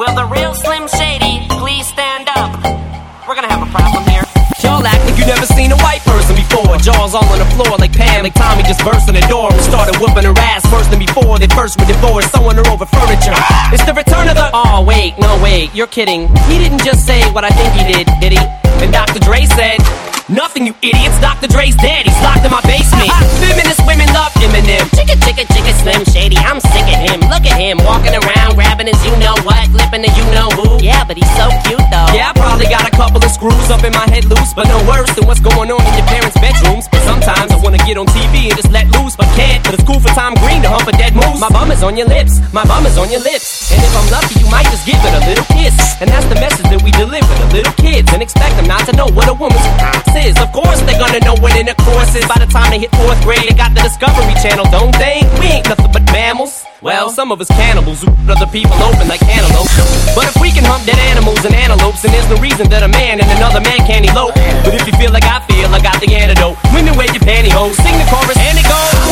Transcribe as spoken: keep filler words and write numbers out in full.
Will the real Slim Shady please stand up? We're gonna have a problem here. Y'all act like you never seen a white person before. Jaws all on the floor like Pam, like Tommy just burst in the door and started whooping her ass worse than before. They first were divorced, sewing her over furniture. It's the return of the... Oh, wait, no, wait, you're kidding. He didn't just say what I think he did, did he? And Doctor Dre said... Nothing, you idiots. Doctor Dre's dead. He's locked in my basement. Feminist women love Eminem. Chicka, chicka, chicka, Slim Shady. I'm sick of him. Look at him walking around, grabbing his you-know-what, flipping the you-know-who. Yeah, but he's so cute, though. Yeah, I probably got a couple of screws up in my head loose, but no worse than what's going on in your parents' bedrooms. But sometimes I wanna get on T V and just let loose, but can't. But it's cool for Tom Green to hump a dead moose. My bum is on your lips. My bum is on your lips. And if I'm lucky, you might just give it a little kiss. And that's the message that we deliver to little kids, and expect them not to know what a woman's is. Of course they're gonna know what intercourse is. By the time they hit fourth grade, they got the Discovery Channel, don't they? We ain't nothing but mammals. Well, some of us cannibals who other people open like antelopes. But if we can hump dead animals and antelopes, then there's no reason that a man and another man can't elope. But if you feel like I feel, I got the antidote. Women, wave your pantyhose, sing the chorus, and it goes.